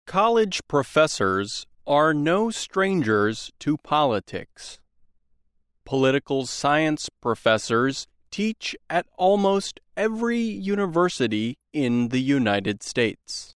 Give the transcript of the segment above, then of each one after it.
College professors are no strangers to politics. Political science professors teach at almost every university in the United States.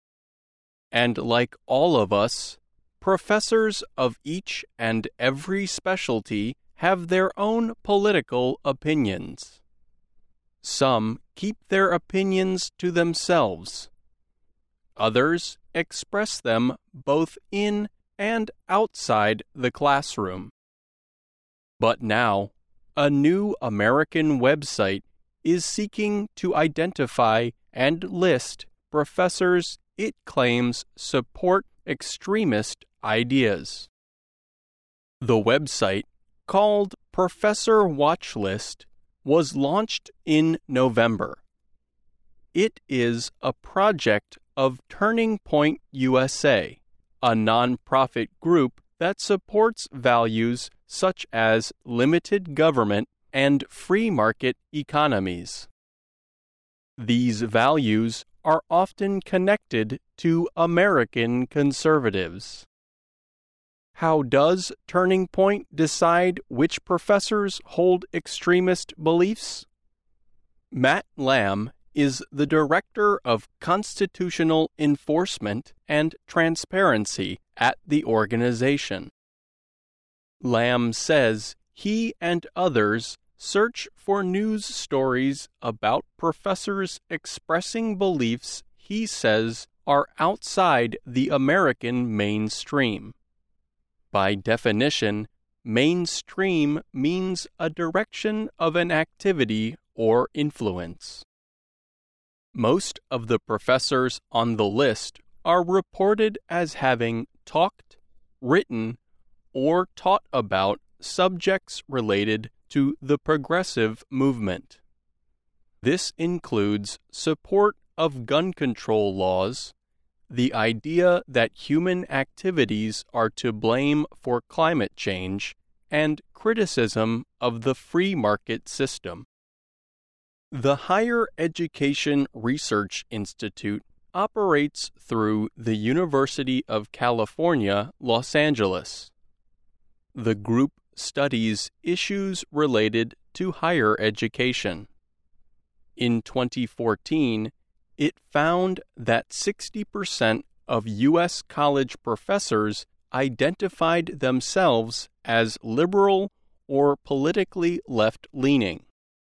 And like all of us, professors of each and every specialty have their own political opinions. Some keep their opinions to themselves. Others express them both in and outside the classroom. But now, a new American website is seeking to identify and list professors it claims support extremist ideas. The website, called Professor Watchlist, was launched in November. It is a project of Turning Point USA, a nonprofit group that supports values such as limited government and free market economies. These values are often connected to American conservatives. How does Turning Point decide which professors hold extremist beliefs? Matt Lamb is the Director of Constitutional Enforcement and Transparency at the organization. Lamb says he and others search for news stories about professors expressing beliefs he says are outside the American mainstream. By definition, mainstream means a direction of an activity or influence. Most of the professors on the list are reported as having talked, written, or taught about subjects related to the progressive movement. This includes support of gun control laws, the idea that human activities are to blame for climate change, and criticism of the free market system. The Higher Education Research Institute operates through the University of California, Los Angeles. The group studies issues related to higher education. In 2014, it found that 60% of U.S. college professors identified themselves as liberal or politically left-leaning.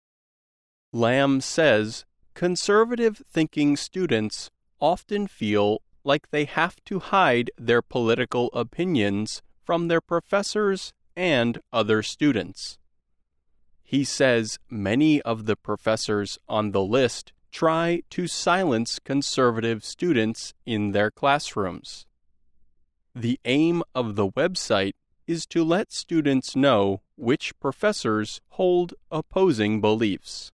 Lamb says conservative-thinking students often feel like they have to hide their political opinions from their professors and other students. He says many of the professors on the list try to silence conservative students in their classrooms. The aim of the website is to let students know which professors hold opposing beliefs.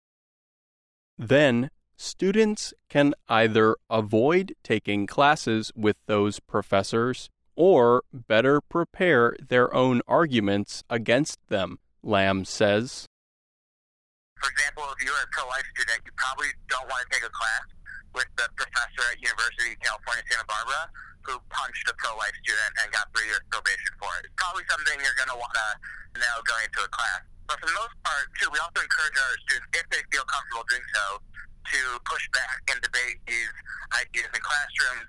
Then, students can either avoid taking classes with those professors or better prepare their own arguments against them, Lamb says. For example, if you're a pro-life student, you probably don't want to take a class with the professor at University of California, Santa Barbara, who punched a pro-life student and got 3 years probation for it. It's probably something you're going to want to know going into a class. But for the most part, too, we also encourage our students, if they feel comfortable doing so, to push back and debate these ideas in classrooms.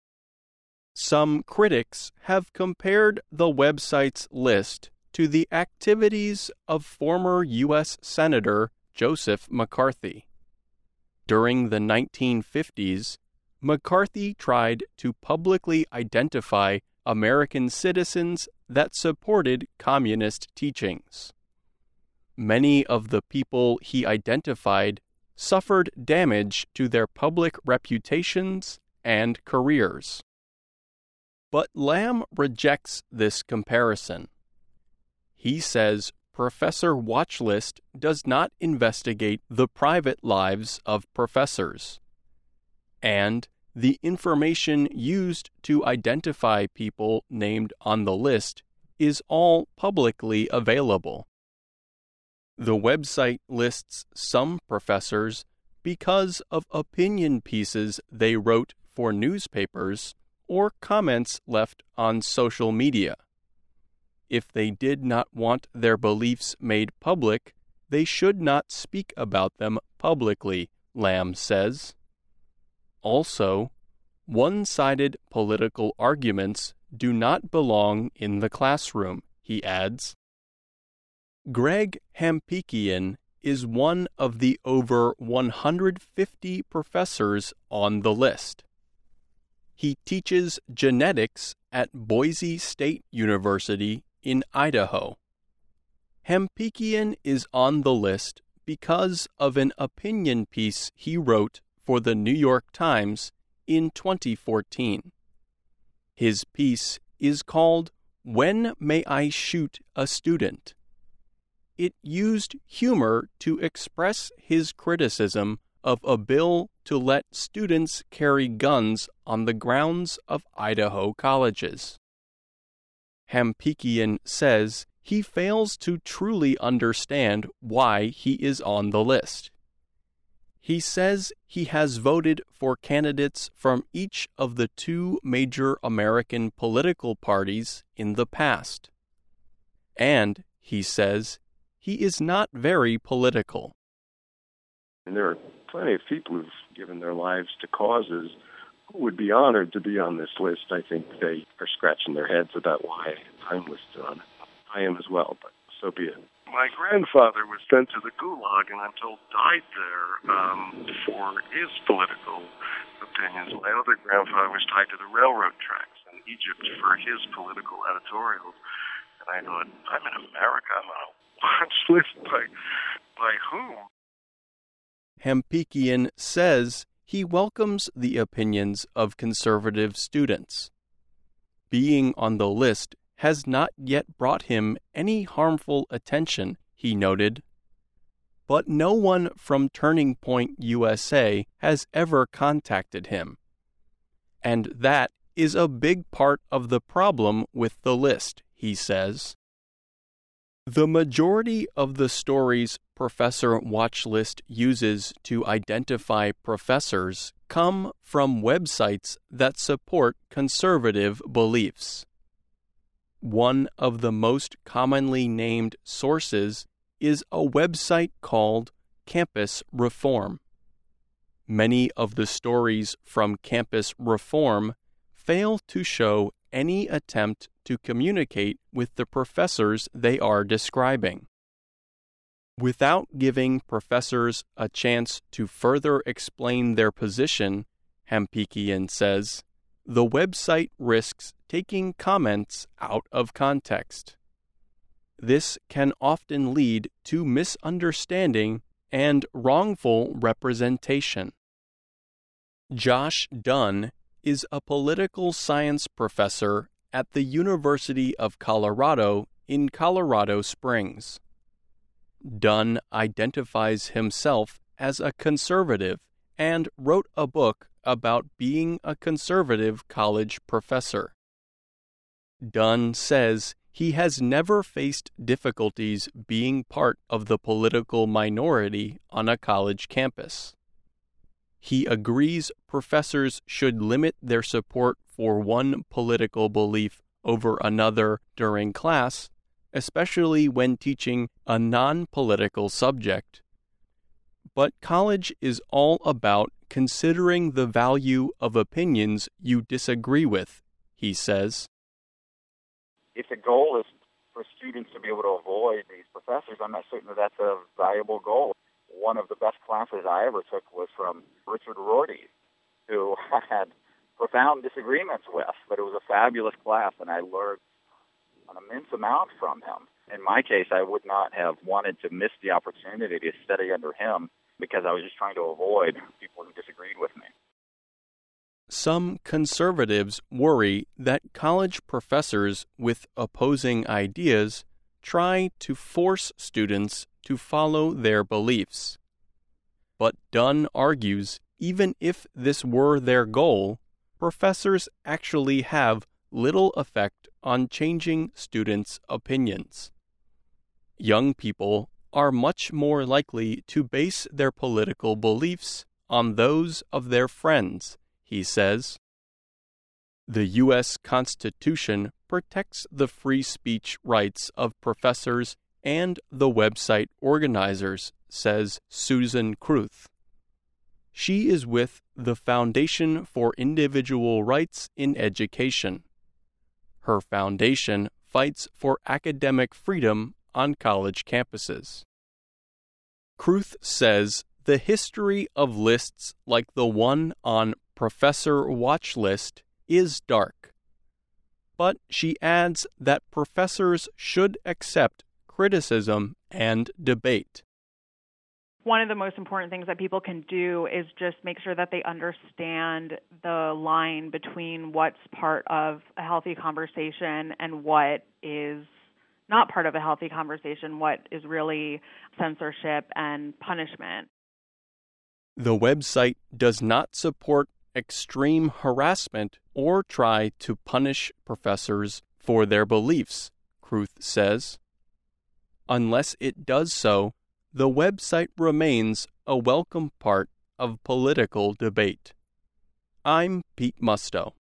Some critics have compared the website's list to the activities of former U.S. Senator Joseph McCarthy. During the 1950s, McCarthy tried to publicly identify American citizens that supported communist teachings. Many of the people he identified suffered damage to their public reputations and careers. But Lamb rejects this comparison. He says Professor Watchlist does not investigate the private lives of professors, and the information used to identify people named on the list is all publicly available. The website lists some professors because of opinion pieces they wrote for newspapers or comments left on social media. If they did not want their beliefs made public, they should not speak about them publicly, Lamb says. Also, one-sided political arguments do not belong in the classroom, he adds. Greg Hampikian is one of the over 150 professors on the list. He teaches genetics at Boise State University in Idaho. Hampikian is on the list because of an opinion piece he wrote for the New York Times in 2014. His piece is called "When May I Shoot a Student?" It used humor to express his criticism of a bill to let students carry guns on the grounds of Idaho colleges. Hampikian says he fails to truly understand why he is on the list. He says he has voted for candidates from each of the two major American political parties in the past. And, he says, he is not very political. And there are plenty of people who've given their lives to causes who would be honored to be on this list. I think they are scratching their heads about why I'm listed on it. I am as well, but so be it. My grandfather was sent to the Gulag, and I'm told died there for his political opinions. My other grandfather was tied to the railroad tracks in Egypt for his political editorials. And I thought, I'm in America. I'm on a watch list by whom? Hampikian says he welcomes the opinions of conservative students. Being on the list has not yet brought him any harmful attention, he noted. But no one from Turning Point USA has ever contacted him. And that is a big part of the problem with the list, he says. The majority of the stories Professor Watchlist uses to identify professors come from websites that support conservative beliefs. One of the most commonly named sources is a website called Campus Reform. Many of the stories from Campus Reform fail to show any attempt to communicate with the professors they are describing. Without giving professors a chance to further explain their position, Hampikian says, the website risks taking comments out of context. This can often lead to misunderstanding and wrongful representation. Josh Dunn is a political science professor at the University of Colorado in Colorado Springs. Dunn identifies himself as a conservative and wrote a book about being a conservative college professor. Dunn says he has never faced difficulties being part of the political minority on a college campus. He agrees professors should limit their support for one political belief over another during class, especially when teaching a non-political subject. But college is all about considering the value of opinions you disagree with, he says. If the goal is for students to be able to avoid these professors, I'm not certain that that's a valuable goal. One of the best classes I ever took was from Richard Rorty, who I had profound disagreements with, but it was a fabulous class, and I learned an immense amount from him. In my case, I would not have wanted to miss the opportunity to study under him because I was just trying to avoid people who disagreed with me. Some conservatives worry that college professors with opposing ideas try to force students to follow their beliefs. But Dunn argues even if this were their goal, professors actually have little effect on changing students' opinions. Young people are much more likely to base their political beliefs on those of their friends, he says. The U.S. Constitution protects the free speech rights of professors and the website organizers, says Susan Kruth. She is with the Foundation for Individual Rights in Education. Her foundation fights for academic freedom on college campuses. Kruth says the history of lists like the one on Professor Watch List is dark. But she adds that professors should accept criticism and debate. One of the most important things that people can do is just make sure that they understand the line between what's part of a healthy conversation and what is not part of a healthy conversation, what is really censorship and punishment. The website does not support extreme harassment or try to punish professors for their beliefs, Kruth says. Unless it does so, the website remains a welcome part of political debate. I'm Pete Musto.